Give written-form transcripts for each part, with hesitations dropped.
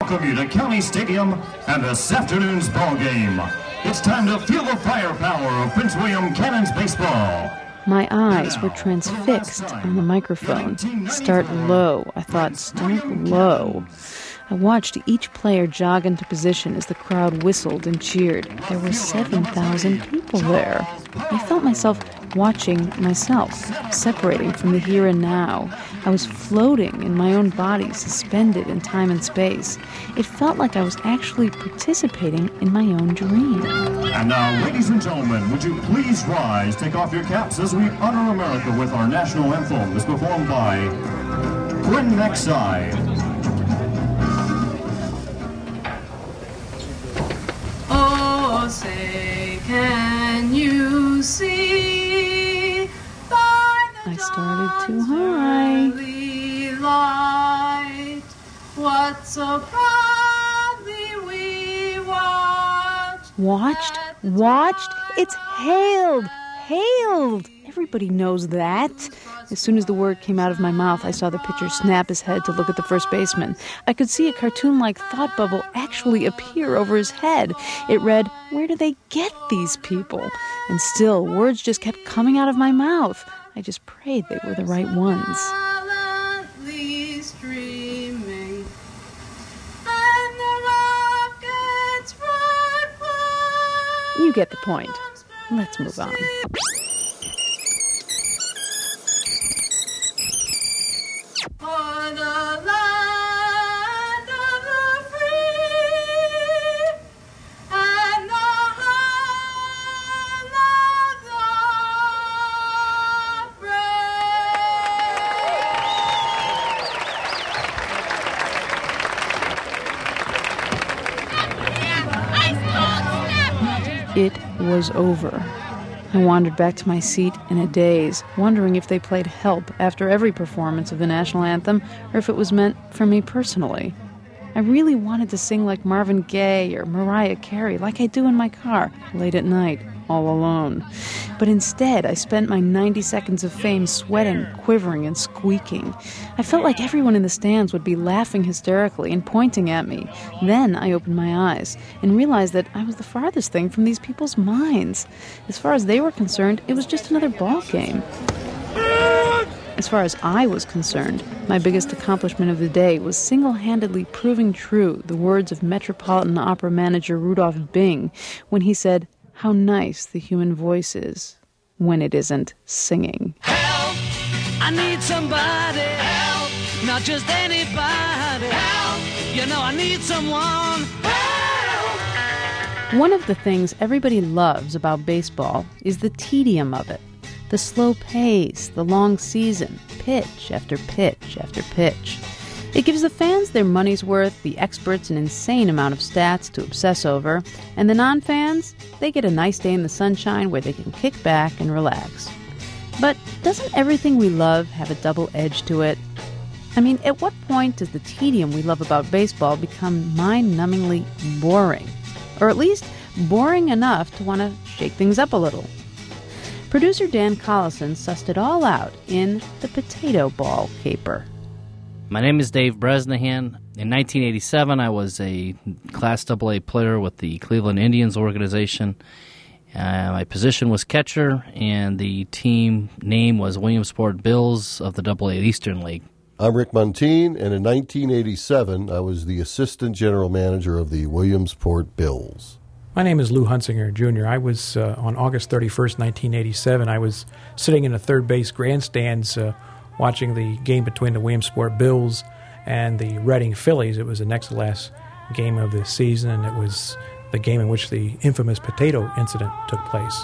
welcome you to County Stadium and this afternoon's ball game. It's time to feel the firepower of Prince William Cannons baseball. My eyes were transfixed on the microphone. Start low. I thought, start low. I watched each player jog into position as the crowd whistled and cheered. There were 7,000 people there. I felt myself watching myself, separating from the here and now. I was floating in my own body, suspended in time and space. It felt like I was actually participating in my own dream. And now, ladies and gentlemen, would you please rise, take off your caps as we honor America with our national anthem, as performed by Bryn Maxide. Oh, say, can you see by the I started too dawn's high. early light, what so proudly we Watched? It's hailed! Everybody knows that. As soon as the word came out of my mouth, I saw the pitcher snap his head to look at the first baseman. I could see a cartoon-like thought bubble actually appear over his head. It read, "Where do they get these people?" And still, words just kept coming out of my mouth. I just prayed they were the right ones. silently streaming, and the rocket's bright flash. You get the point. Let's move on. For the land of the free and the home of the brave. It was over. I wandered back to my seat in a daze, wondering if they played Help after every performance of the national anthem, or if it was meant for me personally. I really wanted to sing like Marvin Gaye or Mariah Carey, like I do in my car, late at night, all alone. But instead, I spent my 90 seconds of fame sweating, quivering, and squeaking. I felt like everyone in the stands would be laughing hysterically and pointing at me. Then I opened my eyes and realized that I was the farthest thing from these people's minds. As far as they were concerned, it was just another ball game. As far as I was concerned, my biggest accomplishment of the day was single-handedly proving true the words of Metropolitan Opera manager Rudolph Bing when he said, "How nice the human voice is when it isn't singing." Help! I need somebody. Help! Not just anybody. Help! You know I need someone. Help! One of the things everybody loves about baseball is the tedium of it. The slow pace, the long season, pitch after pitch after pitch. It gives the fans their money's worth, the experts an insane amount of stats to obsess over, and the non-fans, they get a nice day in the sunshine where they can kick back and relax. But doesn't everything we love have a double edge to it? I mean, at what point does the tedium we love about baseball become mind-numbingly boring? Or at least boring enough to want to shake things up a little? Producer Dan Collison sussed it all out in The Potato Ball Caper. My name is Dave Bresnahan. In 1987, I was a Class AA player with the Cleveland Indians organization. My position was catcher, and the team name was Williamsport Bills of the AA Eastern League. I'm Rick Montine, and in 1987, I was the assistant general manager of the Williamsport Bills. My name is Lou Hunsinger, Jr. I was, on August 31st, 1987, I was sitting in the third base grandstands watching the game between the Williamsport Bills and the Reading Phillies. It was the next to last game of the season, and it was the game in which the infamous potato incident took place.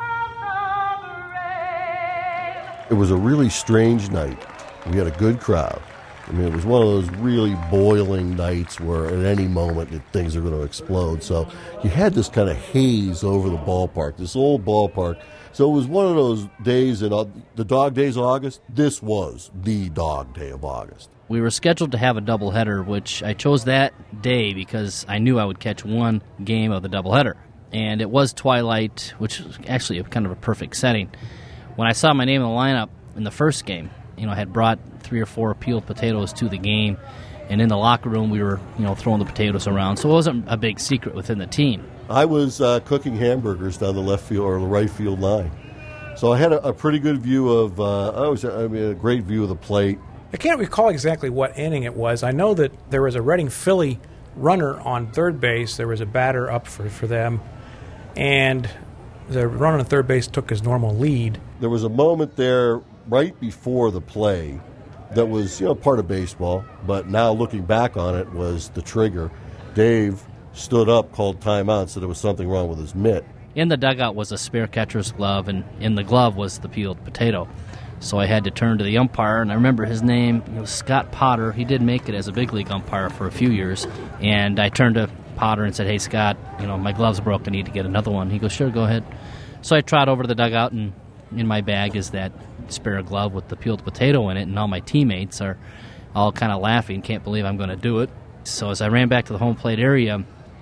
It was a really strange night. We had a good crowd. I mean, it was one of those really boiling nights where at any moment things are going to explode. So you had this kind of haze over the ballpark, this old ballpark. So it was one of those days, in the dog days of August. This was the dog day of August. We were scheduled to have a doubleheader, which I chose that day because I knew I would catch one game of the doubleheader. And it was twilight, which was actually kind of a perfect setting. When I saw my name in the lineup in the first game, I had brought 3 or 4 peeled potatoes to the game, And in the locker room, we were, throwing the potatoes around. So it wasn't a big secret within the team. I was cooking hamburgers down the left field or the right field line. So I had a pretty good view of, a great view of the plate. I can't recall exactly what inning it was. I know that there was a Reading Philly runner on third base. There was a batter up for them. And the runner on third base took his normal lead. There was a moment there right before the play that was, part of baseball, but now looking back on it was the trigger. Dave stood up, called timeout, said there was something wrong with his mitt. In the dugout was a spare catcher's glove, and in the glove was the peeled potato. So I had to turn to the umpire, and I remember his name. It was Scott Potter. He did make it as a big league umpire for a few years. And I turned to Potter and said, "Hey, Scott, my glove's broke. I need to get another one." He goes, "Sure, go ahead." So I trot over to the dugout, and in my bag is that spare glove with the peeled potato in it, and all my teammates are all kind of laughing, can't believe I'm going to do it. So as I ran back to the home plate area,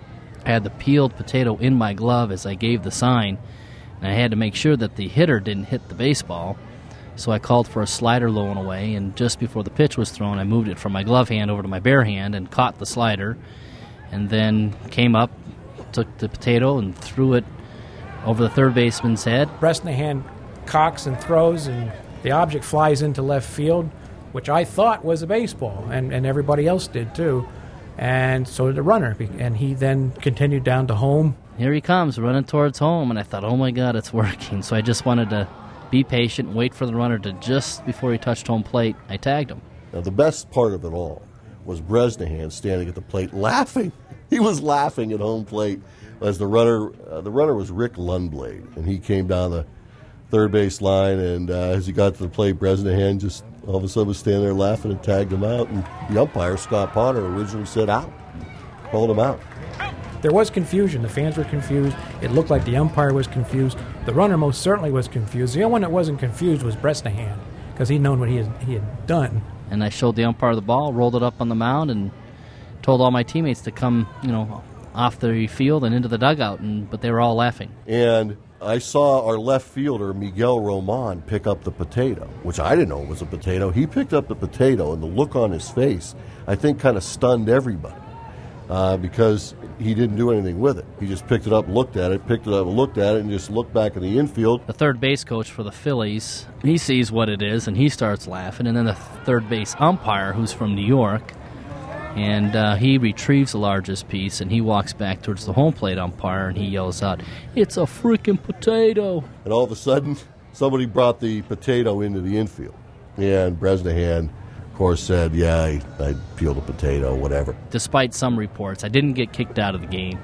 I had the peeled potato in my glove as I gave the sign, and I had to make sure that the hitter didn't hit the baseball. So I called for a slider low and away, and just before the pitch was thrown, I moved it from my glove hand over to my bare hand and caught the slider, and then came up, took the potato, and threw it over the third baseman's head. Bresnahan cocks and throws, and the object flies into left field, which I thought was a baseball, and everybody else did too. And so did the runner, and he then continued down to home. Here he comes, running towards home, and I thought, oh my God, it's working. So I just wanted to be patient and wait for the runner to just before he touched home plate, I tagged him. Now, the best part of it all was Bresnahan standing at the plate laughing. He was laughing at home plate as the runner was Rick Lundblade, and he came down the third base line, and as he got to the plate, Bresnahan just all of a sudden was standing there laughing and tagged him out, and the umpire, Scott Potter, originally said out, called him out. There was confusion. The fans were confused. It looked like the umpire was confused. The runner most certainly was confused. The only one that wasn't confused was Bresnahan, because he'd known what he had done. And I showed the umpire the ball, rolled it up on the mound, and told all my teammates to come, off the field and into the dugout, but they were all laughing. And I saw our left fielder, Miguel Roman, pick up the potato, which I didn't know was a potato. He picked up the potato, and the look on his face, I think, kind of stunned everybody because he didn't do anything with it. He just picked it up, looked at it, and just looked back in the infield. The third base coach for the Phillies, he sees what it is, and he starts laughing. And then the third base umpire, who's from New York, and he retrieves the largest piece, and he walks back towards the home plate umpire, and he yells out, "It's a freaking potato!" And all of a sudden, somebody brought the potato into the infield. And Bresnahan, of course, said, "Yeah, I peeled a potato, whatever." Despite some reports, I didn't get kicked out of the game.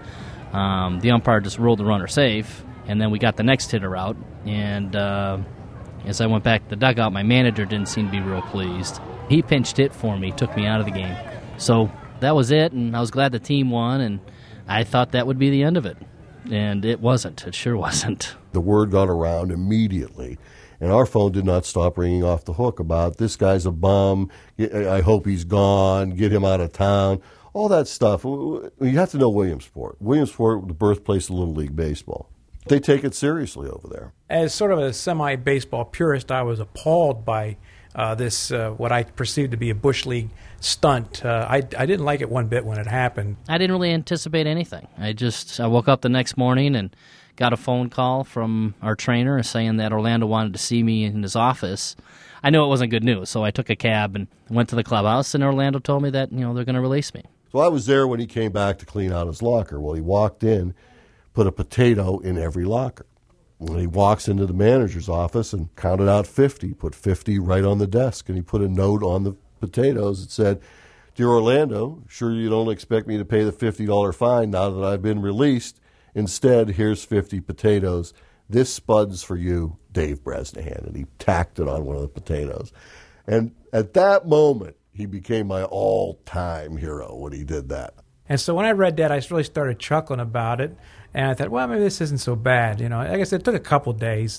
The umpire just ruled the runner safe, and then we got the next hitter out, and as I went back to the dugout, my manager didn't seem to be real pleased. He pinched hit for me, took me out of the game. So that was it, and I was glad the team won, and I thought that would be the end of it. And it wasn't. It sure wasn't. The word got around immediately, and our phone did not stop ringing off the hook about this guy's a bum, I hope he's gone, get him out of town, all that stuff. You have to know Williamsport. Williamsport, the birthplace of Little League Baseball. They take it seriously over there. As sort of a semi-baseball purist, I was appalled by this, what I perceived to be a Bush League stunt. I didn't like it one bit when it happened. I didn't really anticipate anything. I woke up the next morning and got a phone call from our trainer saying that Orlando wanted to see me in his office. I knew it wasn't good news, so I took a cab and went to the clubhouse, and Orlando told me that, they're going to release me. So I was there when he came back to clean out his locker. Well, he walked in, put a potato in every locker. When he walks into the manager's office and counted out 50, put 50 right on the desk, and he put a note on the potatoes that said, "Dear Orlando, sure you don't expect me to pay the $50 fine now that I've been released. Instead, here's 50 potatoes. This spud's for you, Dave Bresnahan." And he tacked it on one of the potatoes. And at that moment, he became my all-time hero when he did that. And so when I read that, I really started chuckling about it. And I thought, well, maybe this isn't so bad. I guess it took a couple days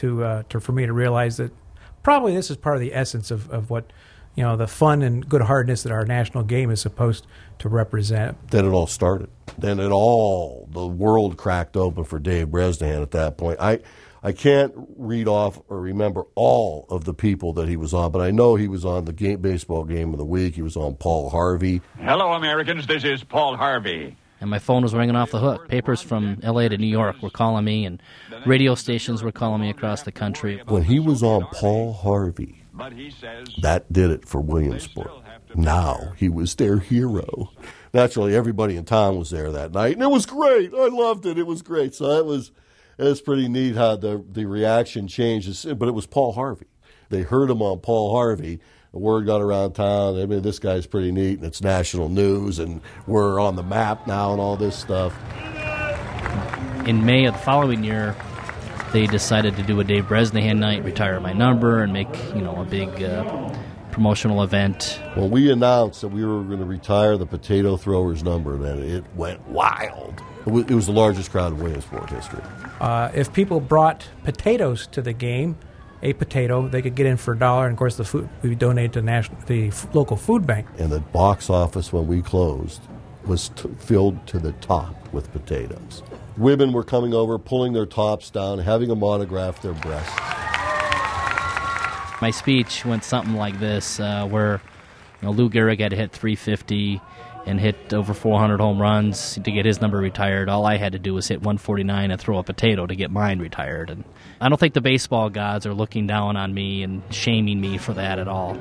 for me to realize that probably this is part of the essence of what, the fun and good-heartedness that our national game is supposed to represent. Then it all started. The world cracked open for Dave Bresnahan at that point. I I can't read off or remember all of the people that he was on, but I know he was on the baseball game of the week. He was on Paul Harvey. Hello, Americans. This is Paul Harvey. And my phone was ringing off the hook. Papers from L.A. to New York were calling me, and radio stations were calling me across the country. When he was on Paul Harvey, that did it for Williamsport. Now he was their hero. Naturally, everybody in town was there that night, and it was great. I loved it. It was great. So it was pretty neat how the reaction changed. But it was Paul Harvey. They heard him on Paul Harvey. The word got around town. I mean, this guy's pretty neat, and it's national news, and we're on the map now and all this stuff. In May of the following year, they decided to do a Dave Bresnahan night, retire my number, and make a big promotional event. Well, we announced that we were going to retire the potato throwers number, and it went wild. It was the largest crowd in Williamsport history. If people brought potatoes to the game, a potato, they could get in for $1, and of course the food we donated to the local food bank. And the box office when we closed was filled to the top with potatoes. Women were coming over, pulling their tops down, having them autograph their breasts. My speech went something like this, where Lou Gehrig had hit .350 and hit over 400 home runs to get his number retired. All I had to do was hit 149 and throw a potato to get mine retired. And I don't think the baseball gods are looking down on me and shaming me for that at all.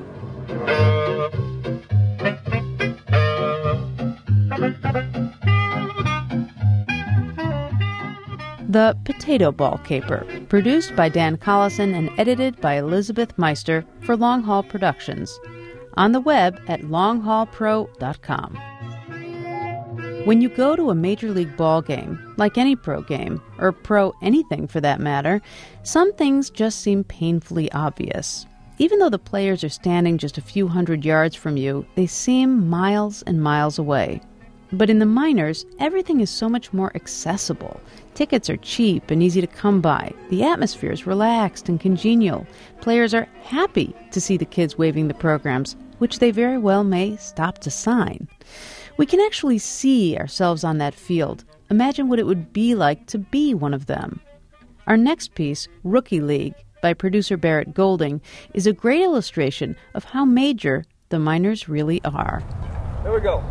The Potato Ball Caper, produced by Dan Collison and edited by Elizabeth Meister for Long Haul Productions. On the web at longhaulpro.com. When you go to a Major League ball game, like any pro game, or pro anything for that matter, some things just seem painfully obvious. Even though the players are standing just a few hundred yards from you, they seem miles and miles away. But in the minors, everything is so much more accessible. Tickets are cheap and easy to come by. The atmosphere is relaxed and congenial. Players are happy to see the kids waving the programs, which they very well may stop to sign. We can actually see ourselves on that field. Imagine what it would be like to be one of them. Our next piece, Rookie League, by producer Barrett Golding, is a great illustration of how major the minors really are. There we go.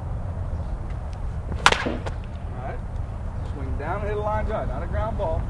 All right. Swing down and hit a line drive, not a ground ball.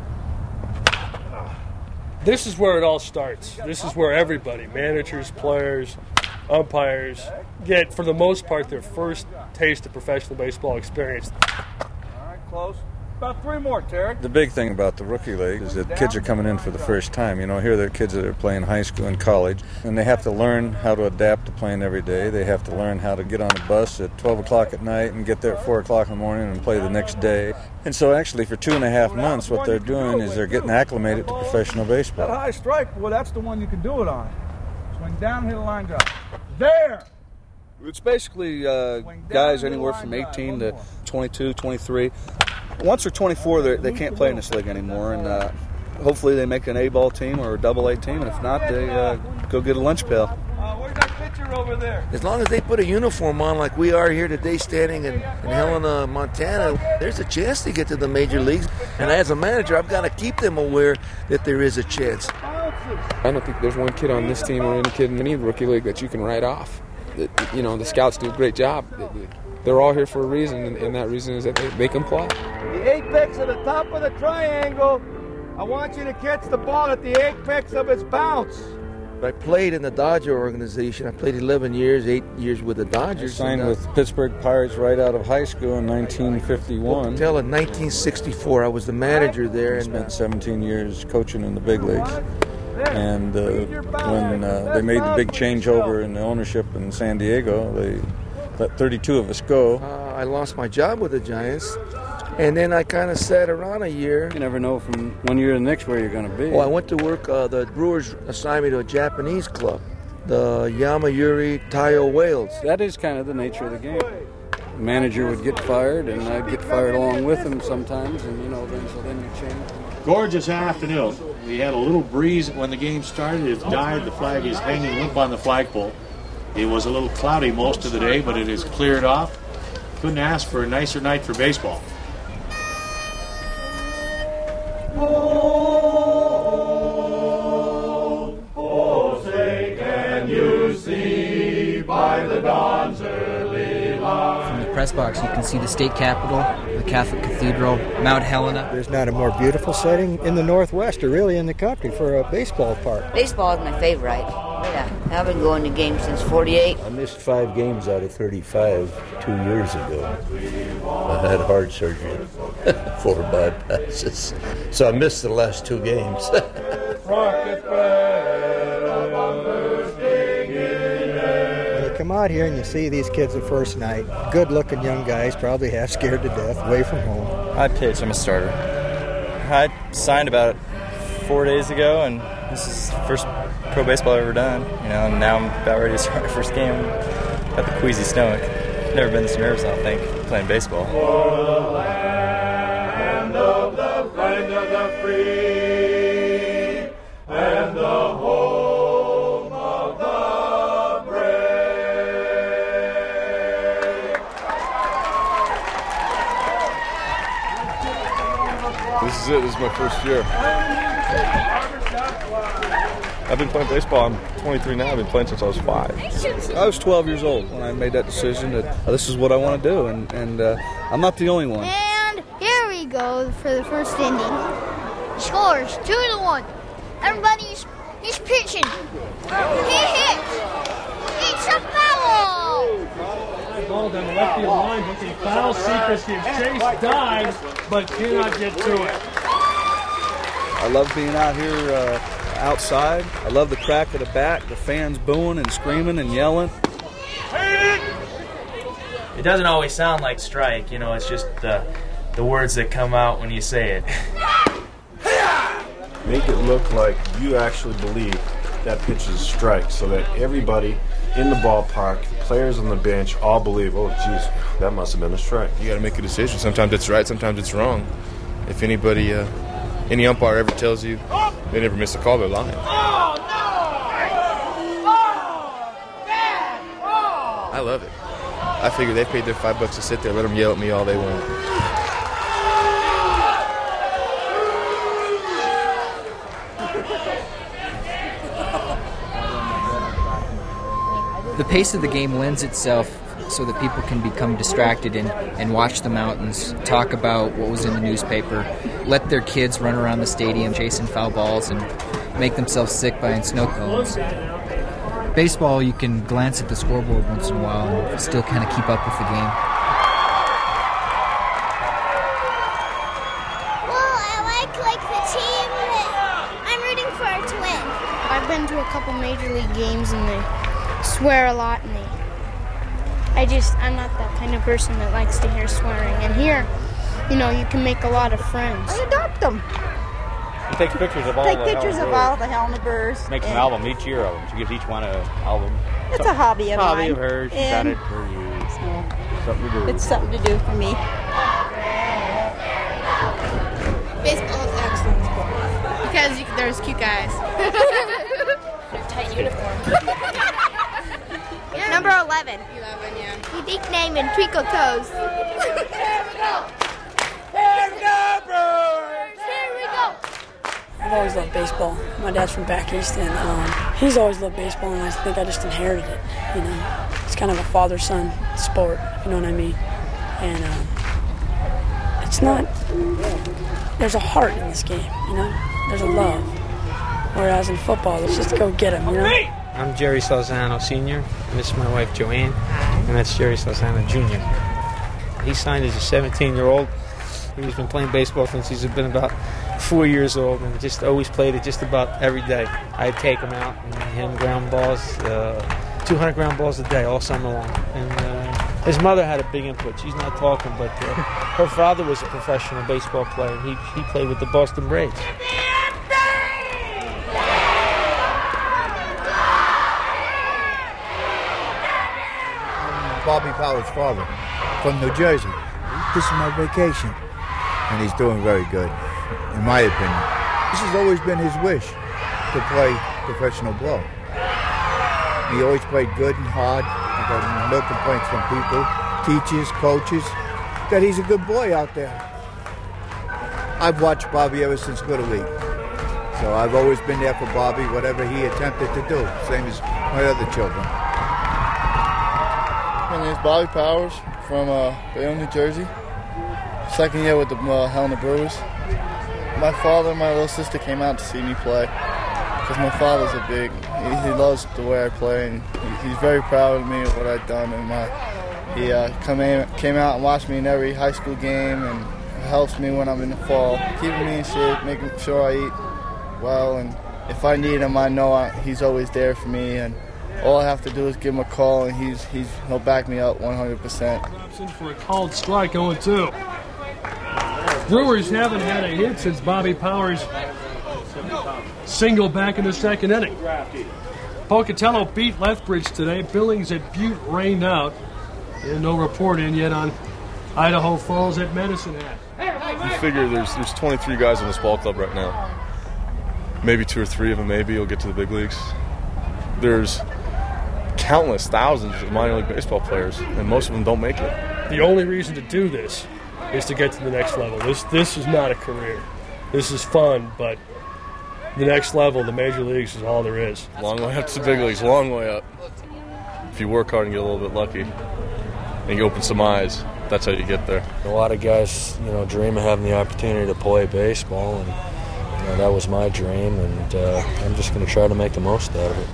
This is where it all starts. This is where everybody, managers, players, umpires, get, for the most part, their first taste of professional baseball experience. All right, close. About 3 more, Terry. The big thing about the Rookie League is that kids are coming in for the first time. Here they're kids that are playing high school and college, and they have to learn how to adapt to playing every day. They have to learn how to get on a bus at 12 o'clock at night and get there at 4 o'clock in the morning and play the next day. And so actually for 2.5 months, what they're doing is they're getting acclimated to professional baseball. That high strike, well, that's the one you can do it on. Swing down and hit a line drive. There! It's basically guys anywhere from 18 to 22, 23. Once they're 24, they can't play in this league anymore, and hopefully they make an A-ball team or a double-A team, and if not, they go get a lunch pail. Where's that pitcher over there? As long as they put a uniform on like we are here today standing in Helena, Montana, there's a chance to get to the major leagues. And as a manager, I've got to keep them aware that there is a chance. I don't think there's one kid on this team or any kid in any rookie league that you can write off. The scouts do a great job. They're all here for a reason, and that reason is that they can play. The apex of the top of the triangle, I want you to catch the ball at the apex of its bounce. I played in the Dodger organization. I played 11 years, 8 years with the Dodgers. I signed with Pittsburgh Pirates right out of high school in 1951. Until in 1964, I was the manager there. And spent 17 years coaching in the big leagues. And when they made the big changeover in the ownership in San Diego, they let 32 of us go. I lost my job with the Giants, and then I kind of sat around a year. You never know from one year to the next where you're going to be. Well, I went to work. The Brewers assigned me to a Japanese club, the Yomiuri Taiyo Whales. That is kind of the nature of the game. The manager would get fired, and I'd get fired along with him sometimes, and then you change. Gorgeous afternoon. We had a little breeze when the game started. It died. The flag is hanging limp on the flagpole. It was a little cloudy most of the day, but it is cleared off. Couldn't ask for a nicer night for baseball. Oh press box, you can see the state capitol, the Catholic Cathedral, Mount Helena. There's not a more beautiful setting in the Northwest or really in the country for a baseball park. Baseball is my favorite. Yeah, I've been going to games since '48. I missed 5 games out of 35 2 years ago. I had heart surgery, 4 bypasses. So I missed the last 2 games. When you come out here and you see these kids the first night, good-looking young guys, probably half scared to death, away from home. I pitch. I'm a starter. I signed about 4 days ago, and this is the first pro baseball I've ever done. And now I'm about ready to start my first game. Got the queasy stomach. Never been this nervous, I don't think, playing baseball. For the land of the friend of the free and the home of the brave. This is it. This is my first year. I've been playing baseball. I'm 23 now. I've been playing since I was 5. I was 12 years old when I made that decision that this is what I want to do, and I'm not the only one. And here we go for the first inning. Scores 2-1. Everybody's pitching. He hits. It's a foul. Ball down the left field line, but the foul seekers gives chase, dives, but cannot get to it. I love being out here outside. I love the crack of the bat, the fans booing and screaming and yelling. It doesn't always sound like strike, it's just the words that come out when you say it. Make it look like you actually believe that pitch is a strike so that everybody in the ballpark, players on the bench, all believe, oh, geez, that must have been a strike. You got to make a decision. Sometimes it's right, sometimes it's wrong. If anybody, any umpire ever tells you they never miss a call, they're lying. I love it. I figure they paid their $5 to sit there, let them yell at me all they want. The pace of the game lends itself so that people can become distracted and watch the mountains, talk about what was in the newspaper, let their kids run around the stadium chasing foul balls and make themselves sick buying snow cones. Baseball, you can glance at the scoreboard once in a while and still kind of keep up with the game. Well, I like the team that I'm rooting for to win. I've been to a couple major league games and they swear a lot, and I'm not that kind of person that likes to hear swearing. And here, you can make a lot of friends. I adopt them. He takes pictures of all the Helena Birds. Makes an album, each year of them. She gives each one an album. It's a hobby of mine. Of hers. She's got it for you. Something to do. It's something to do for me. Baseball is excellent sport because there's cute guys. Tight uniform. Number 11. 11, yeah. Unique name in Twinkle Toes. Here we go! Here we go, Brewers! Here we go! I've always loved baseball. My dad's from back east, and he's always loved baseball, and I think I just inherited it. It's kind of a father-son sport, if you know what I mean. And it's not. There's a heart in this game, There's a love. Whereas in football, let's just go get him, I'm Jerry Salzano Sr., and this is my wife Joanne, and that's Jerry Salzano Jr. He signed as a 17-year-old. He's been playing baseball since he's been about 4 years old, and just always played it just about every day. I'd take him out and hit him ground balls, 200 ground balls a day all summer long. And his mother had a big input. She's not talking, but her father was a professional baseball player. He played with the Boston Braves. Bobby Powell's father from New Jersey. This is my vacation. And he's doing very good, in my opinion. This has always been his wish, to play professional ball. He always played good and hard. I got no complaints from people, teachers, coaches, that he's a good boy out there. I've watched Bobby ever since Little League. So I've always been there for Bobby, whatever he attempted to do, same as my other children. My name's Bobby Powers from Bayonne, New Jersey. Second year with the Helena Brewers. My father and my little sister came out to see me play because my father's he loves the way I play, and he's very proud of me and what I've done. And he came out and watched me in every high school game and helps me when I'm in the fall, keeping me in shape, making sure I eat well, and if I need him, I know he's always there for me, and all I have to do is give him a call, and he'll back me up 100%. For a called strike, 0-2. Brewers haven't had a hit since Bobby Powers single back in the second inning. Pocatello beat Lethbridge today. Billings at Butte rained out. And no report in yet on Idaho Falls at Medicine Hat. You figure there's 23 guys in this ball club right now. Maybe 2 or 3 of them maybe will get to the big leagues. There's countless thousands of minor league baseball players, and most of them don't make it. The only reason to do this is to get to the next level. This is not a career. This is fun, but the next level, the major leagues, is all there is. Long way up to the big leagues, long way up. If you work hard and get a little bit lucky, and you open some eyes, that's how you get there. A lot of guys, dream of having the opportunity to play baseball, and that was my dream, and I'm just going to try to make the most out of it.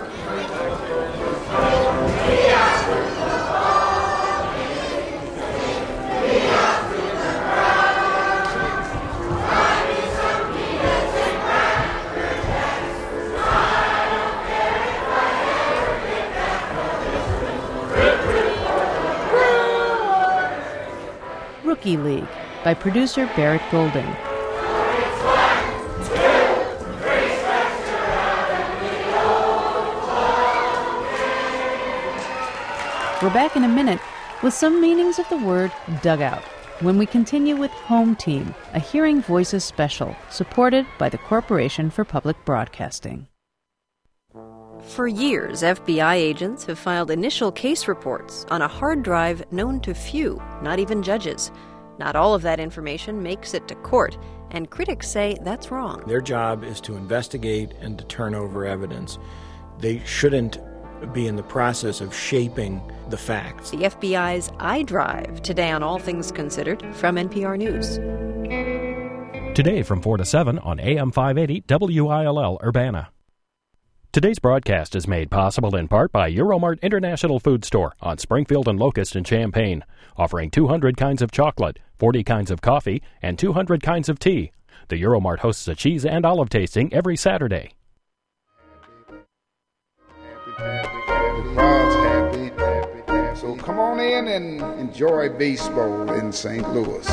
Rookie League by producer Barrett Golding. We're back in a minute with some meanings of the word dugout when we continue with Home Team, a Hearing Voices special supported by the Corporation for Public Broadcasting. For years, FBI agents have filed initial case reports on a hard drive known to few, not even judges. Not all of that information makes it to court, and critics say that's wrong. Their job is to investigate and to turn over evidence. They shouldn't be in the process of shaping the facts. The FBI's iDrive, today on All Things Considered, from NPR News. Today from 4 to 7 on AM 580 WILL Urbana. Today's broadcast is made possible in part by Euromart International Food Store on Springfield and Locust in Champaign, offering 200 kinds of chocolate, 40 kinds of coffee, and 200 kinds of tea. The Euromart hosts a cheese and olive tasting every Saturday. Happy. So come on in and enjoy baseball in St. Louis.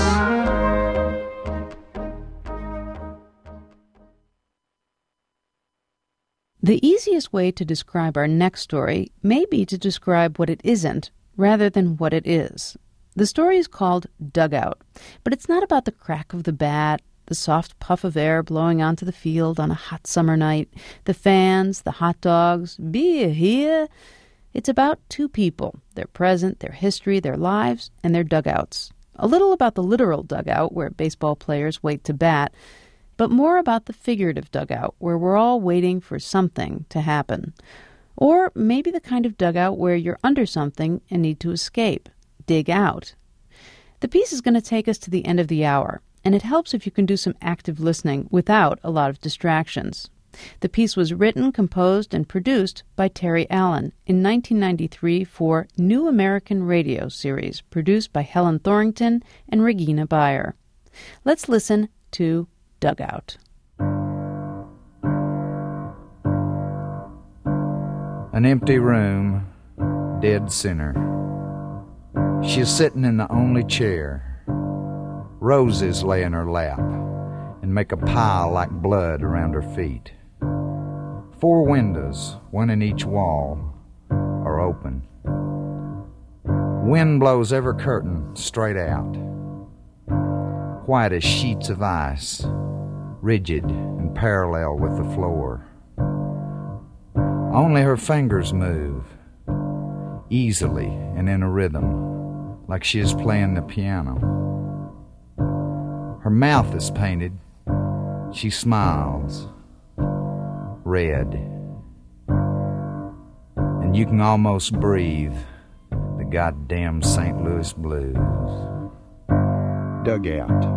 The easiest way to describe our next story may be to describe what it isn't rather than what it is. The story is called Dugout, but it's not about the crack of the bat, the soft puff of air blowing onto the field on a hot summer night, the fans, the hot dogs, beer here. It's about two people, their present, their history, their lives, and their dugouts. A little about the literal dugout where baseball players wait to bat, but more about the figurative dugout where we're all waiting for something to happen. Or maybe the kind of dugout where you're under something and need to escape, dig out. The piece is going to take us to the end of the hour, and it helps if you can do some active listening without a lot of distractions. The piece was written, composed, and produced by Terry Allen in 1993 for New American Radio series, produced by Helen Thorrington and Regina Beyer. Let's listen to Dugout. An empty room, dead center. She's sitting in the only chair. Roses lay in her lap and make a pile like blood around her feet. 4 windows, one in each wall, are open. Wind blows every curtain straight out. White as sheets of ice, rigid and parallel with the floor. Only her fingers move, easily and in a rhythm, like she is playing the piano. Her mouth is painted. She smiles. Red. And you can almost breathe the goddamn St. Louis Blues. Dugout.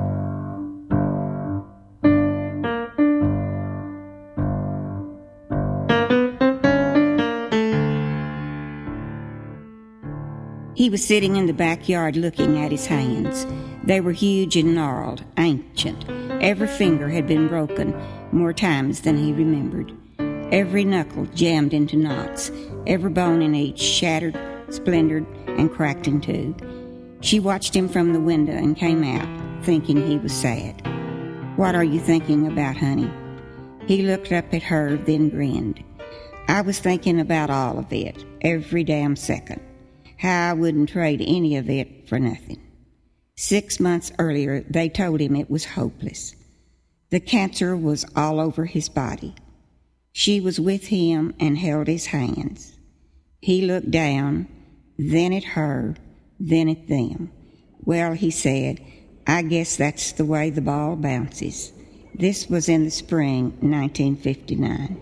He was sitting in the backyard looking at his hands. They were huge and gnarled, ancient. Every finger had been broken more times than he remembered. Every knuckle jammed into knots, every bone in each shattered, splintered, and cracked in two. She watched him from the window and came out, thinking he was sad. "What are you thinking about, honey?" He looked up at her, then grinned. "I was thinking about all of it, every damn second. How I wouldn't trade any of it for nothing." 6 months earlier, they told him it was hopeless. The cancer was all over his body. She was with him and held his hands. He looked down, then at her, then at them. "Well," he said, "I guess that's the way the ball bounces." This was in the spring 1959.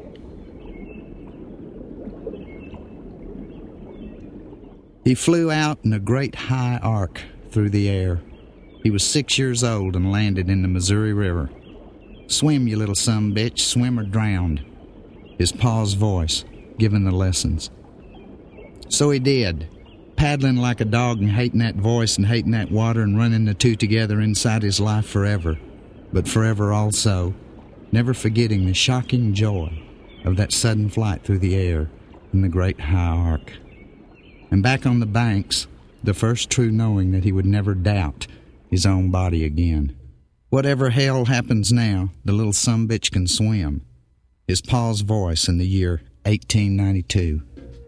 He flew out in a great high arc through the air. He was 6 years old and landed in the Missouri River. "Swim, you little sumbitch, swim or drown." His pa's voice, giving the lessons. So he did, paddling like a dog and hating that voice and hating that water and running the two together inside his life forever, but forever also, never forgetting the shocking joy of that sudden flight through the air in the great high arc. And back on the banks, the first true knowing that he would never doubt his own body again. Whatever hell happens now, the little sumbitch can swim. His pa's voice in the year 1892.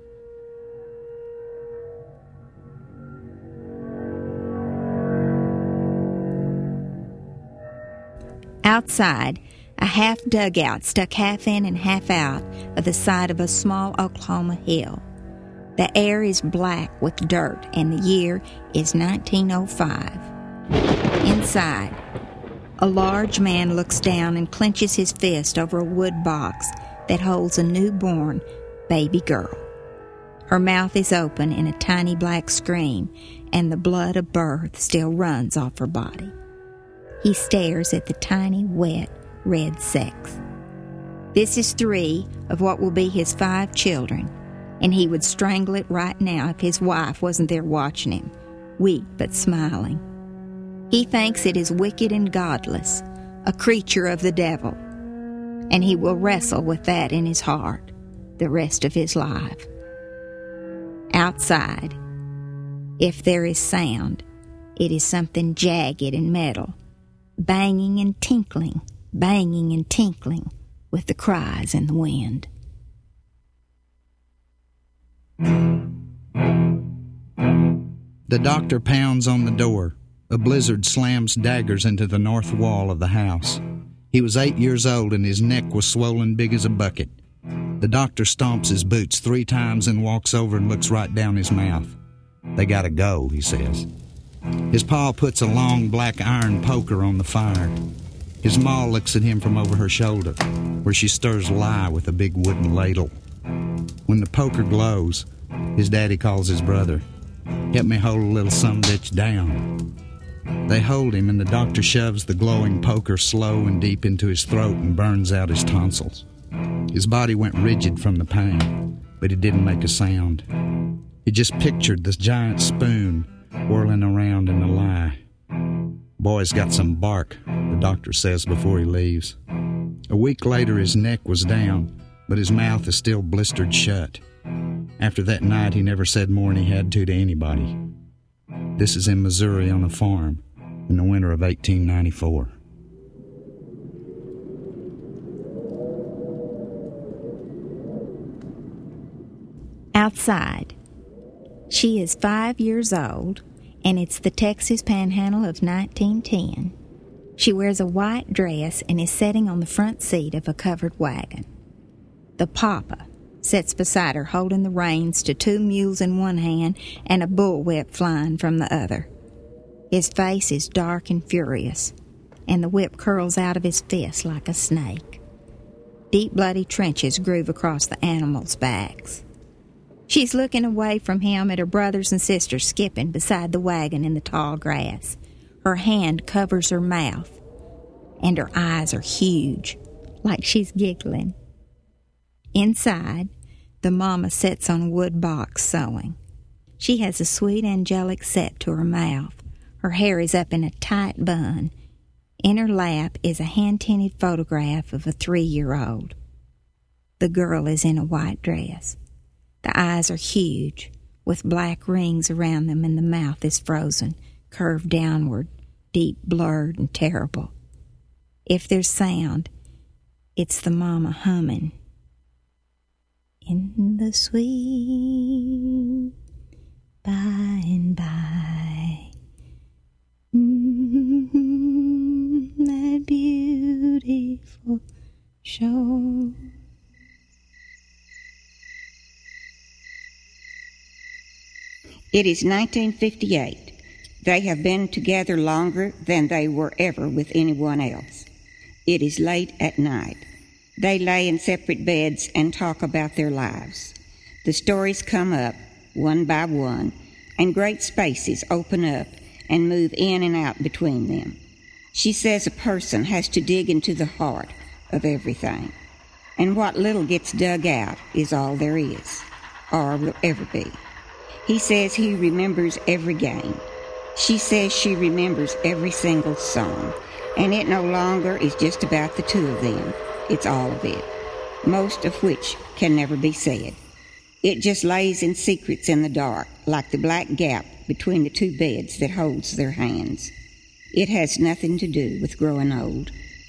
Outside, a half dugout stuck half in and half out of the side of a small Oklahoma hill. The air is black with dirt, and the year is 1905. Inside, a large man looks down and clenches his fist over a wood box that holds a newborn baby girl. Her mouth is open in a tiny black scream, and the blood of birth still runs off her body. He stares at the tiny, wet, red sex. This is 3 of what will be his 5 children, and he would strangle it right now if his wife wasn't there watching him, weak but smiling. He thinks it is wicked and godless, a creature of the devil, and he will wrestle with that in his heart the rest of his life. Outside, if there is sound, it is something jagged and metal, banging and tinkling with the cries in the wind. The doctor pounds on the door. A blizzard slams daggers into the north wall of the house. He was 8 years old and his neck was swollen big as a bucket. The doctor stomps his boots 3 times and walks over and looks right down his mouth. "They gotta go," he says. His pa puts a long black iron poker on the fire. His ma looks at him from over her shoulder, where she stirs lye with a big wooden ladle. When the poker glows, his daddy calls his brother. "Help me hold a little sumbitch down." They hold him, and the doctor shoves the glowing poker slow and deep into his throat and burns out his tonsils. His body went rigid from the pain, but he didn't make a sound. He just pictured this giant spoon whirling around in the lye. "Boy's got some bark," the doctor says before he leaves. A week later, his neck was down, but his mouth is still blistered shut. After that night, he never said more than he had to anybody. This is in Missouri on a farm in the winter of 1894. Outside, she is 5 years old, and it's the Texas Panhandle of 1910. She wears a white dress and is sitting on the front seat of a covered wagon. The papa sits beside her holding the reins to 2 mules in one hand and a bullwhip flying from the other. His face is dark and furious, and the whip curls out of his fist like a snake. Deep bloody trenches groove across the animals' backs. She's looking away from him at her brothers and sisters skipping beside the wagon in the tall grass. Her hand covers her mouth, and her eyes are huge, like she's giggling. Inside, the mama sits on a wood box sewing. She has a sweet angelic set to her mouth. Her hair is up in a tight bun. In her lap is a hand-tinted photograph of a 3-year-old. The girl is in a white dress. The eyes are huge, with black rings around them, and the mouth is frozen, curved downward, deep, blurred, and terrible. If there's sound, it's the mama humming. In the sweet by and by, that beautiful shore. It is 1958. They have been together longer than they were ever with anyone else. It is late at night. They lay in separate beds and talk about their lives. The stories come up, one by one, and great spaces open up and move in and out between them. She says a person has to dig into the heart of everything, and what little gets dug out is all there is, or will ever be. He says he remembers every game. She says she remembers every single song, and it no longer is just about the two of them. It's all of it, most of which can never be said. It just lays in secrets in the dark, like the black gap between the two beds that holds their hands. It has nothing to do with growing old.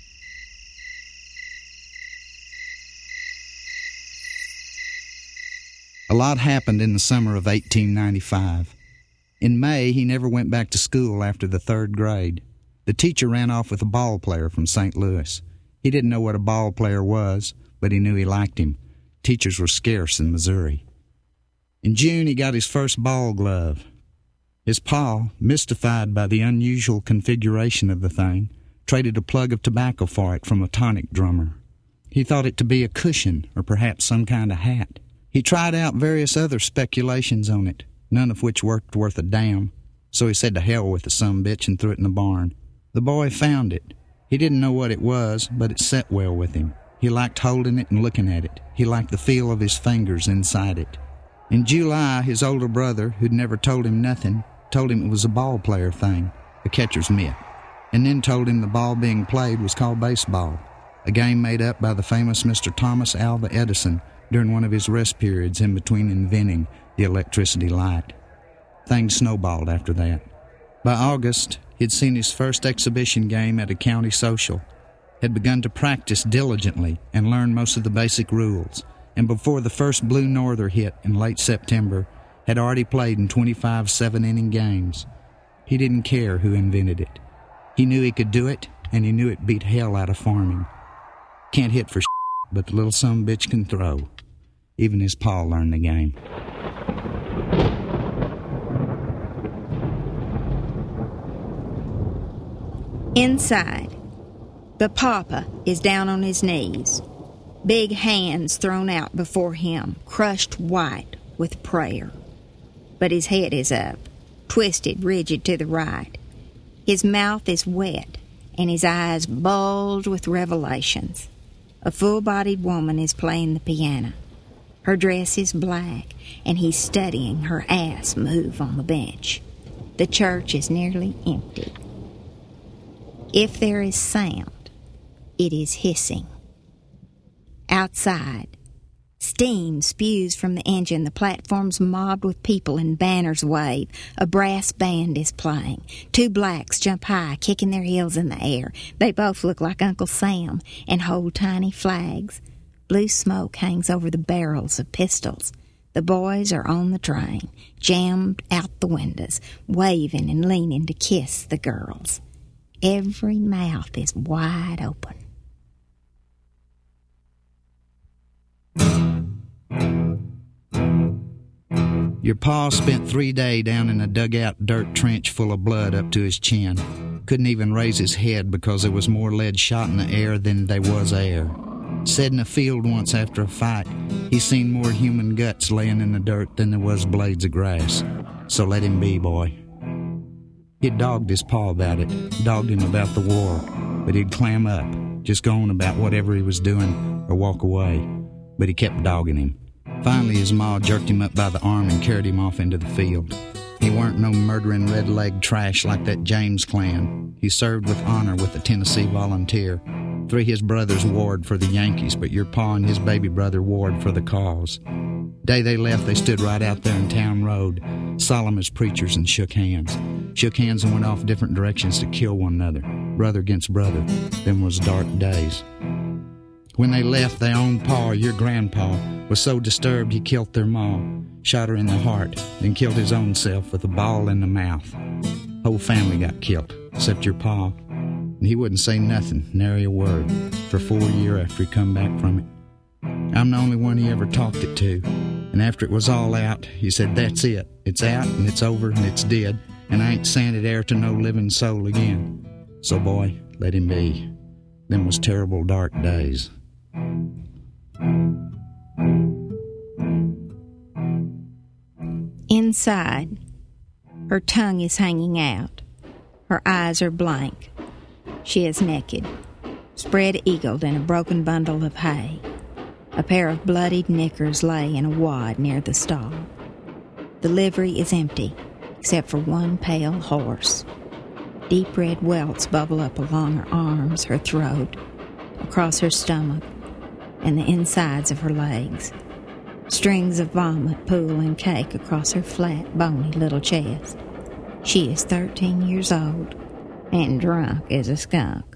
A lot happened in the summer of 1895. In May, he never went back to school after the 3rd grade. The teacher ran off with a ball player from St. Louis. He didn't know what a ball player was, but he knew he liked him. Teachers were scarce in Missouri. In June, he got his first ball glove. His pa, mystified by the unusual configuration of the thing, traded a plug of tobacco for it from a tonic drummer. He thought it to be a cushion or perhaps some kind of hat. He tried out various other speculations on it, none of which worked worth a damn, so he said to hell with the sumbitch and threw it in the barn. The boy found it. He didn't know what it was, but it set well with him. He liked holding it and looking at it. He liked the feel of his fingers inside it. In July, his older brother, who'd never told him nothing, told him it was a ball player thing, a catcher's mitt, and then told him the ball being played was called baseball, a game made up by the famous Mr. Thomas Alva Edison during one of his rest periods in between inventing the electricity light. Things snowballed after that. By August, he'd seen his first exhibition game at a county social, had begun to practice diligently and learn most of the basic rules, and before the first Blue Norther hit in late September, had already played in 25 7-inning games. He didn't care who invented it. He knew he could do it, and he knew it beat hell out of farming. Can't hit for but the little sumbitch can throw. Even his pa learned the game. Inside, the papa is down on his knees, big hands thrown out before him, crushed white with prayer. But his head is up, twisted rigid to the right. His mouth is wet, and his eyes bulge with revelations. A full-bodied woman is playing the piano. Her dress is black, and he's studying her ass move on the bench. The church is nearly empty. If there is sound, it is hissing. Outside, steam spews from the engine. The platform's mobbed with people and banners wave. A brass band is playing. 2 blacks jump high, kicking their heels in the air. They both look like Uncle Sam and hold tiny flags. Blue smoke hangs over the barrels of pistols. The boys are on the train, jammed out the windows, waving and leaning to kiss the girls. Every mouth is wide open. Your pa spent 3 days down in a dugout dirt trench full of blood up to his chin. Couldn't even raise his head because there was more lead shot in the air than there was air. Said in a field once after a fight, he seen more human guts laying in the dirt than there was blades of grass. So let him be, boy. He'd dogged his pa about it, dogged him about the war, but he'd clam up, just go on about whatever he was doing or walk away. But he kept dogging him. Finally, his ma jerked him up by the arm and carried him off into the field. He weren't no murdering red-legged trash like that James clan. He served with honor with the Tennessee Volunteer. 3 of his brothers warred for the Yankees, but your pa and his baby brother warred for the cause. Day they left, they stood right out there in Town Road, solemn as preachers, and shook hands. Shook hands and went off different directions to kill one another, brother against brother. Them was dark days. When they left, their own pa, your grandpa, was so disturbed he killed their ma, shot her in the heart, then killed his own self with a ball in the mouth. Whole family got killed, except your pa. And he wouldn't say nothing, nary a word, for 4 years after he come back from it. I'm the only one he ever talked it to. And after it was all out, he said, that's it. It's out, and it's over, and it's dead, and I ain't saying it e'er to no living soul again. So, boy, let him be. Them was terrible dark days. Inside, her tongue is hanging out. Her eyes are blank. She is naked, spread-eagled in a broken bundle of hay. A pair of bloodied knickers lay in a wad near the stall. The livery is empty, except for one pale horse. Deep red welts bubble up along her arms, her throat, across her stomach, and the insides of her legs. Strings of vomit pool and cake across her flat, bony little chest. She is 13 years old and drunk as a skunk.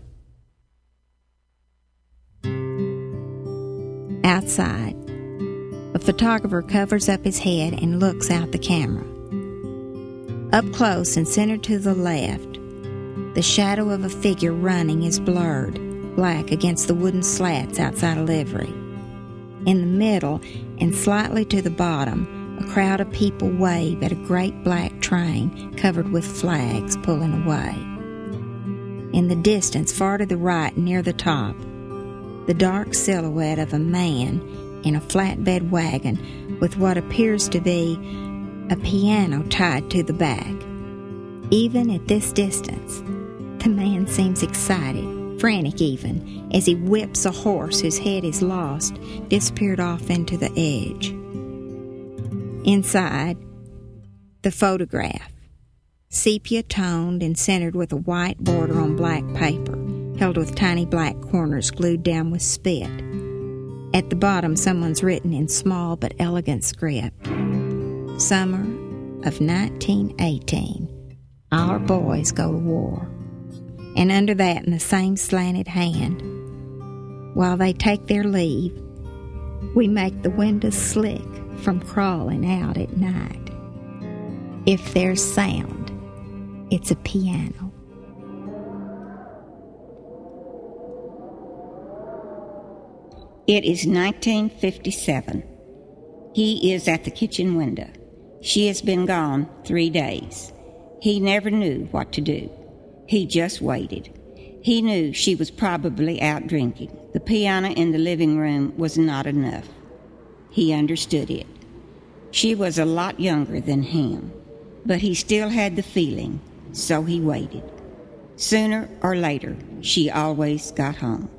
Outside, a photographer covers up his head and looks out the camera. Up close and centered to the left, the shadow of a figure running is blurred, black against the wooden slats outside a livery. In the middle and slightly to the bottom, a crowd of people wave at a great black train covered with flags pulling away. In the distance, far to the right near the top, the dark silhouette of a man in a flatbed wagon with what appears to be a piano tied to the back. Even at this distance, the man seems excited, frantic even, as he whips a horse whose head is lost, disappeared off into the edge. Inside, the photograph, sepia-toned and centered with a white border on black paper, held with tiny black corners glued down with spit. At the bottom, someone's written in small but elegant script, Summer of 1918, our boys go to war. And under that, in the same slanted hand, while they take their leave, we make the windows slick from crawling out at night. If there's sound, it's a piano. It is 1957. He is at the kitchen window. She has been gone 3 days. He never knew what to do. He just waited. He knew she was probably out drinking. The piano in the living room was not enough. He understood it. She was a lot younger than him, but he still had the feeling, so he waited. Sooner or later, she always got home.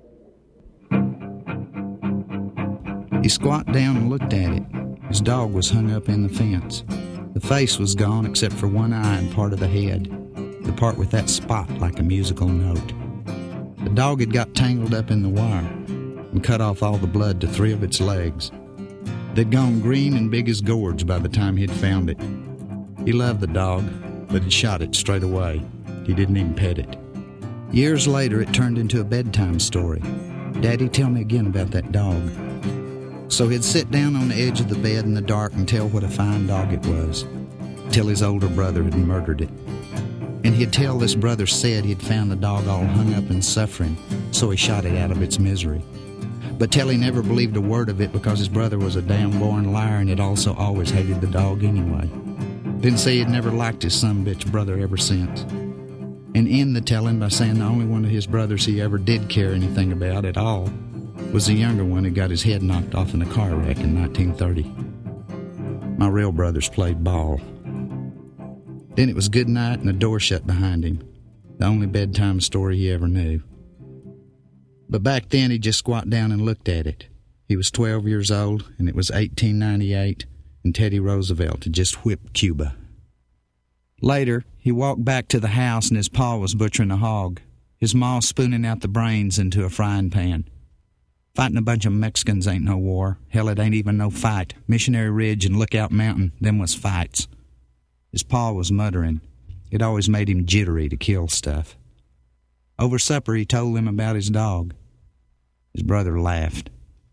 He squatted down and looked at it. His dog was hung up in the fence. The face was gone except for one eye and part of the head, the part with that spot like a musical note. The dog had got tangled up in the wire and cut off all the blood to 3 of its legs. They'd gone green and big as gourds by the time he'd found it. He loved the dog, but had shot it straight away. He didn't even pet it. Years later, it turned into a bedtime story. Daddy, tell me again about that dog. So he'd sit down on the edge of the bed in the dark and tell what a fine dog it was, till his older brother had murdered it. And he'd tell this brother said he'd found the dog all hung up and suffering, so he shot it out of its misery. But tell he never believed a word of it because his brother was a damn born liar and had also always hated the dog anyway. Then say he'd never liked his son-bitch brother ever since. And end the telling by saying the only one of his brothers he ever did care anything about at all was the younger one who got his head knocked off in a car wreck in 1930. My real brothers played ball. Then it was good night and the door shut behind him, the only bedtime story he ever knew. But back then he just squat down and looked at it. He was 12 years old, and it was 1898, and Teddy Roosevelt had just whipped Cuba. Later, he walked back to the house and his pa was butchering a hog, his ma spooning out the brains into a frying pan. Fighting a bunch of Mexicans ain't no war. Hell, it ain't even no fight. Missionary Ridge and Lookout Mountain, them was fights. His pa was muttering. It always made him jittery to kill stuff. Over supper, he told him about his dog. His brother laughed.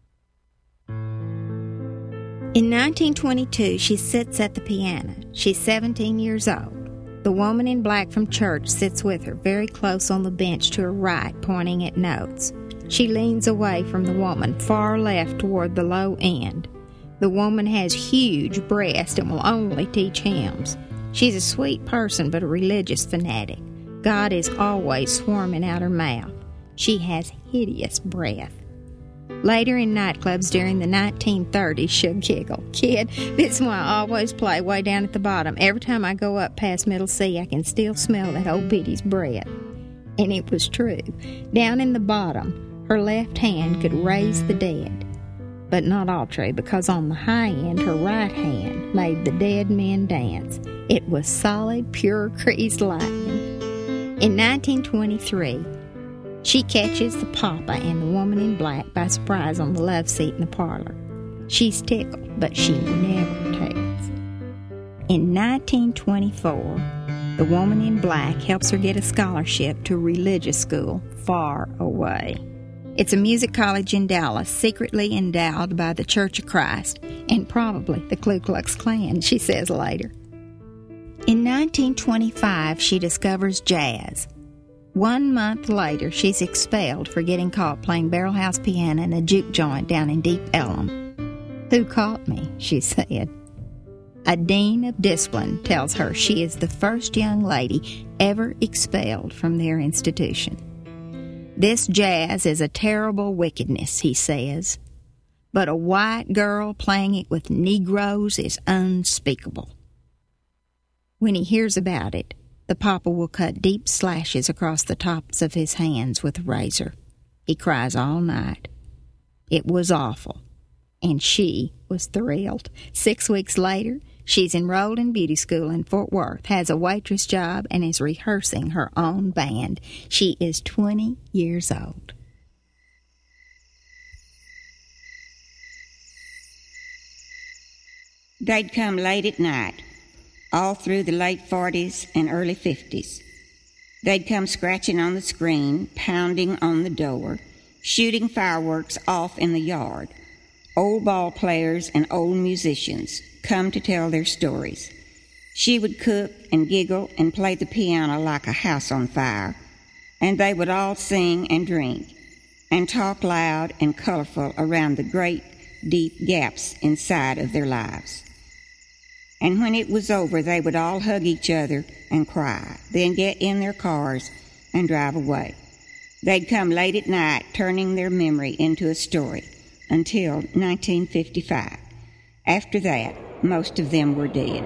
In 1922, she sits at the piano. She's 17 years old. The woman in black from church sits with her, very close on the bench to her right, pointing at notes. She leans away from the woman, far left toward the low end. The woman has huge breasts and will only teach hymns. She's a sweet person, but a religious fanatic. God is always swarming out her mouth. She has hideous breath. Later in nightclubs during the 1930s, she'll giggle. Kid, this is why I always play way down at the bottom. Every time I go up past Middle C, I can still smell that old Biddy's breath. And it was true. Down in the bottom, her left hand could raise the dead. But not all true, because on the high end, her right hand made the dead men dance. It was solid, pure greased lightning. In 1923, she catches the papa and the woman in black by surprise on the love seat in the parlor. She's tickled, but she never tells. In 1924, the woman in black helps her get a scholarship to a religious school far away. It's a music college in Dallas, secretly endowed by the Church of Christ, and probably the Ku Klux Klan, she says later. In 1925, she discovers jazz. 1 month later, she's expelled for getting caught playing barrelhouse piano in a juke joint down in Deep Ellum. Who caught me, she said. A dean of discipline tells her she is the first young lady ever expelled from their institution. This jazz is a terrible wickedness, he says, but a white girl playing it with Negroes is unspeakable. When he hears about it, the papa will cut deep slashes across the tops of his hands with a razor. He cries all night. It was awful, and she was thrilled. 6 weeks later, she's enrolled in beauty school in Fort Worth, has a waitress job, and is rehearsing her own band. She is 20 years old. They'd come late at night, all through the late 40s and early 50s. They'd come scratching on the screen, pounding on the door, shooting fireworks off in the yard. Old ball players and old musicians come to tell their stories. She would cook and giggle and play the piano like a house on fire, and they would all sing and drink and talk loud and colorful around the great, deep gaps inside of their lives. And when it was over, they would all hug each other and cry, then get in their cars and drive away. They'd come late at night, turning their memory into a story, until 1955. After that, most of them were dead.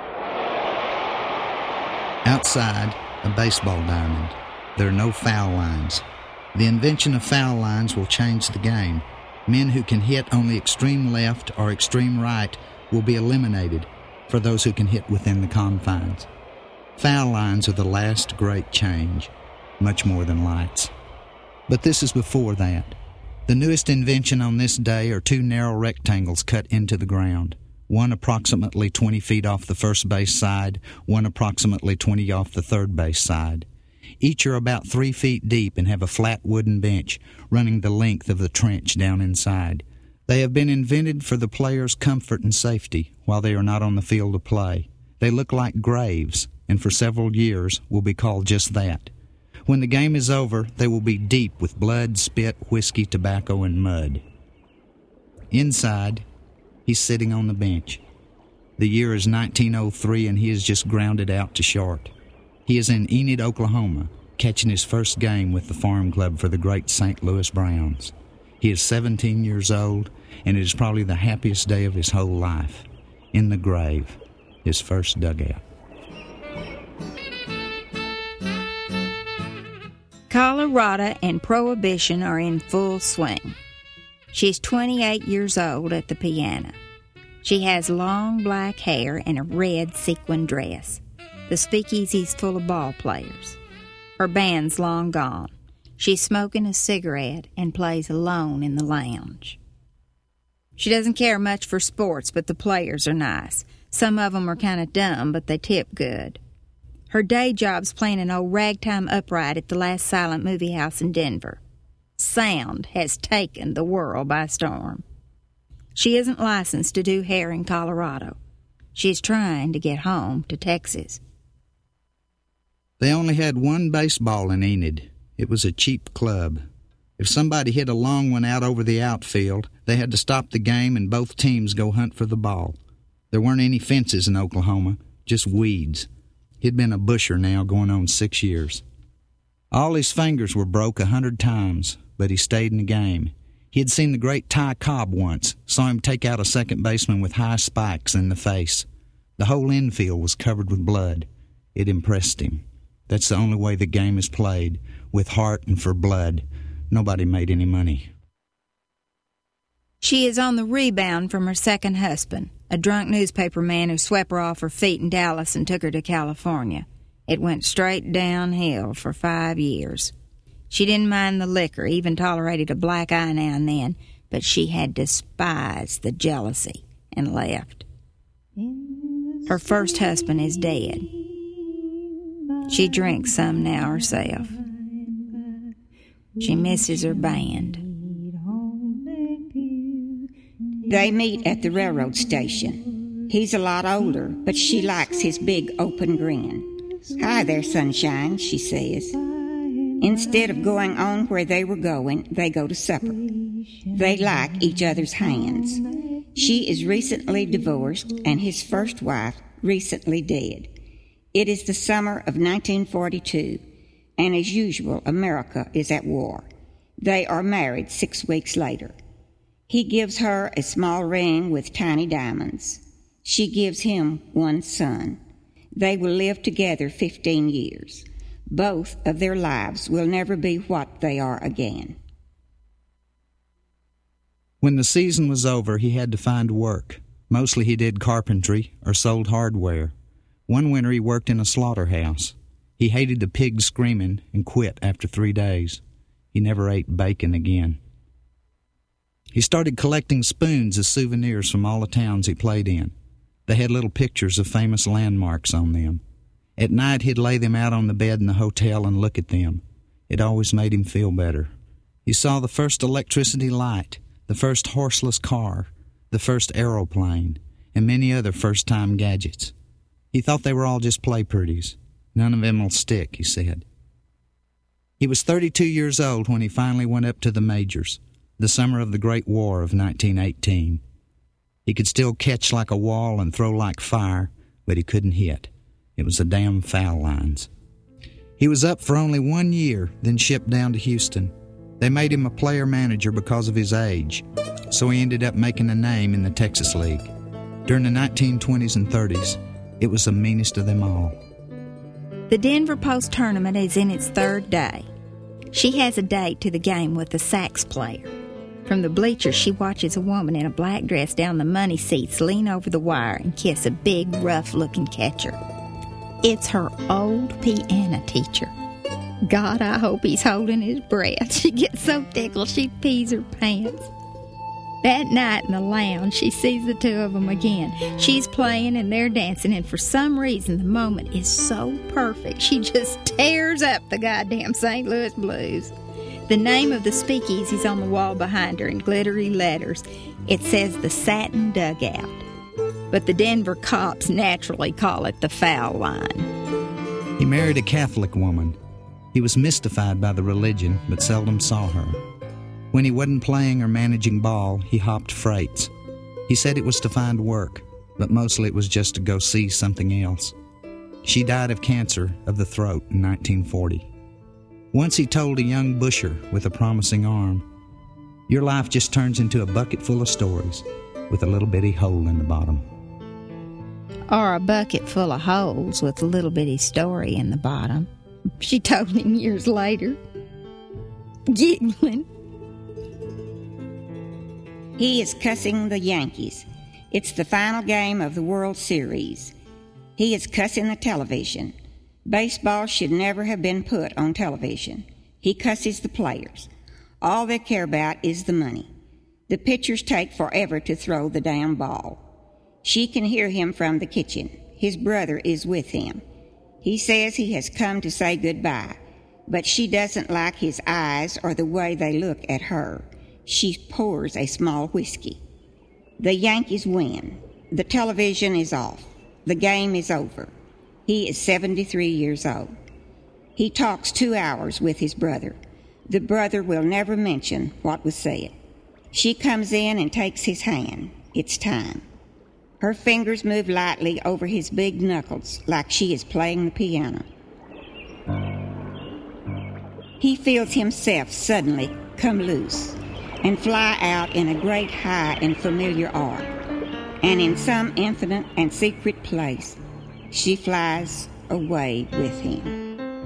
Outside, a baseball diamond. There are no foul lines. The invention of foul lines will change the game. Men who can hit on the extreme left or extreme right will be eliminated for those who can hit within the confines. Foul lines are the last great change, much more than lights. But this is before that. The newest invention on this day are 2 narrow rectangles cut into the ground, one approximately 20 feet off the first base side, one approximately 20 off the third base side. Each are about 3 feet deep and have a flat wooden bench running the length of the trench down inside. They have been invented for the players' comfort and safety while they are not on the field of play. They look like graves, and for several years will be called just that. When the game is over, they will be deep with blood, spit, whiskey, tobacco, and mud. Inside, he's sitting on the bench. The year is 1903, and he is just grounded out to short. He is in Enid, Oklahoma, catching his first game with the farm club for the great St. Louis Browns. He is 17 years old, and it is probably the happiest day of his whole life. In the grave, his first dugout. Colorado and Prohibition are in full swing. She's 28 years old at the piano. She has long black hair and a red sequin dress. The speakeasy's full of ball players. Her band's long gone. She's smoking a cigarette and plays alone in the lounge. She doesn't care much for sports, but the players are nice. Some of them are kind of dumb, but they tip good. Her day job's playing an old ragtime upright at the last silent movie house in Denver. Sound has taken the world by storm. She isn't licensed to do hair in Colorado. She's trying to get home to Texas. They only had one baseball in Enid. It was a cheap club. If somebody hit a long one out over the outfield, they had to stop the game and both teams go hunt for the ball. There weren't any fences in Oklahoma, just weeds. He'd been a busher now going on 6 years. All his fingers were broke 100 times, but he stayed in the game. He had seen the great Ty Cobb once, saw him take out a second baseman with high spikes in the face. The whole infield was covered with blood. It impressed him. That's the only way the game is played, with heart and for blood. Nobody made any money. She is on the rebound from her second husband, a drunk newspaper man who swept her off her feet in Dallas and took her to California. It went straight downhill for 5 years. She didn't mind the liquor, even tolerated a black eye now and then, but she had despised the jealousy and left. Her first husband is dead. She drinks some now herself. She misses her band. They meet at the railroad station. He's a lot older, but she likes his big open grin. "Hi there, sunshine," she says. Instead of going on where they were going, they go to supper. They like each other's hands. She is recently divorced, and his first wife recently dead. It is the summer of 1942, and as usual, America is at war. They are married 6 weeks later. He gives her a small ring with tiny diamonds. She gives him one son. They will live together 15 years. Both of their lives will never be what they are again. When the season was over, he had to find work. Mostly he did carpentry or sold hardware. One winter he worked in a slaughterhouse. He hated the pigs screaming and quit after 3 days. He never ate bacon again. He started collecting spoons as souvenirs from all the towns he played in. They had little pictures of famous landmarks on them. At night he'd lay them out on the bed in the hotel and look at them. It always made him feel better. He saw the first electricity light, the first horseless car, the first aeroplane, and many other first-time gadgets. He thought they were all just play pretties. None of them will stick, he said. He was 32 years old when he finally went up to the majors, the summer of the Great War of 1918. He could still catch like a wall and throw like fire, but he couldn't hit. It was the damn foul lines. He was up for only 1 year, then shipped down to Houston. They made him a player-manager because of his age, so he ended up making a name in the Texas League. During the 1920s and 30s, it was the meanest of them all. The Denver Post tournament is in its 3rd day. She has a date to the game with the sax player. From the bleachers, she watches a woman in a black dress down the money seats lean over the wire and kiss a big, rough-looking catcher. It's her old piano teacher. God, I hope he's holding his breath. She gets so tickled she pees her pants. That night in the lounge, she sees the two of them again. She's playing and they're dancing, and for some reason, the moment is so perfect, she just tears up the goddamn St. Louis Blues. The name of the speakeasy's on the wall behind her in glittery letters. It says the Satin Dugout. But the Denver cops naturally call it the foul line. He married a Catholic woman. He was mystified by the religion, but seldom saw her. When he wasn't playing or managing ball, he hopped freights. He said it was to find work, but mostly it was just to go see something else. She died of cancer of the throat in 1940. Once he told a young busher with a promising arm, Your life just turns into a bucket full of stories with a little bitty hole in the bottom. Or a bucket full of holes with a little bitty story in the bottom, she told him years later, giggling. He is cussing the Yankees. It's the final game of the World Series. He is cussing the television. Baseball should never have been put on television. He cusses the players. All they care about is the money. The pitchers take forever to throw the damn ball. She can hear him from the kitchen. His brother is with him. He says he has come to say goodbye, but she doesn't like his eyes or the way they look at her. She pours a small whiskey. The Yankees win. The television is off. The game is over. He is 73 years old. He talks 2 hours with his brother. The brother will never mention what was said. She comes in and takes his hand. It's time. Her fingers move lightly over his big knuckles like she is playing the piano. He feels himself suddenly come loose and fly out in a great high and familiar arc. And in some infinite and secret place, she flies away with him.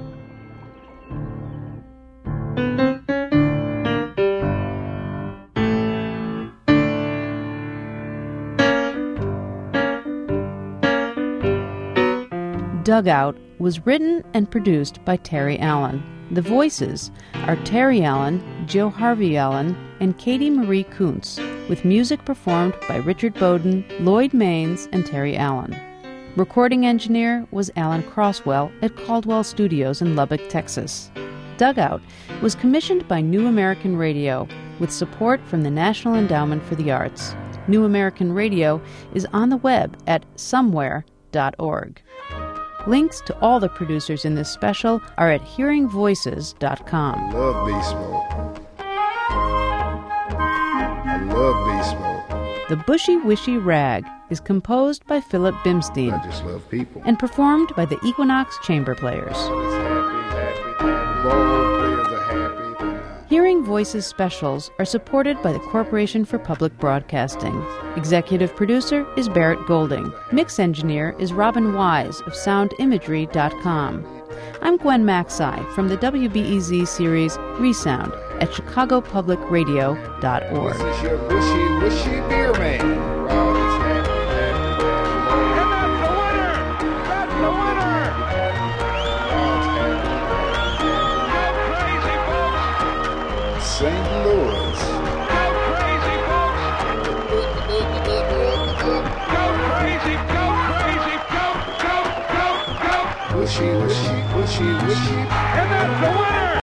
Dugout was written and produced by Terry Allen. The voices are Terry Allen, Joe Harvey Allen, and Katie Marie Kuntz, with music performed by Richard Bowden, Lloyd Maines, and Terry Allen. Recording engineer was Alan Crosswell at Caldwell Studios in Lubbock, Texas. Dugout was commissioned by New American Radio with support from the National Endowment for the Arts. New American Radio is on the web at somewhere.org. Links to all the producers in this special are at hearingvoices.com. Love baseball. I love baseball. The Bushy Wishy Rag is composed by Philip Bimstein. I just love people. And performed by the Equinox Chamber Players. Hearing Voices specials are supported by the Corporation for Public Broadcasting. Executive producer is Barrett Golding. Mix engineer is Robin Wise of soundimagery.com. I'm Gwen Maxey from the WBEZ series Resound at chicagopublicradio.org. This is your Bushy Wishy Beer Man. St. Louis. Go crazy, folks! Go crazy, go crazy, go! Wishy, wishy, wishy, wishy. And that's the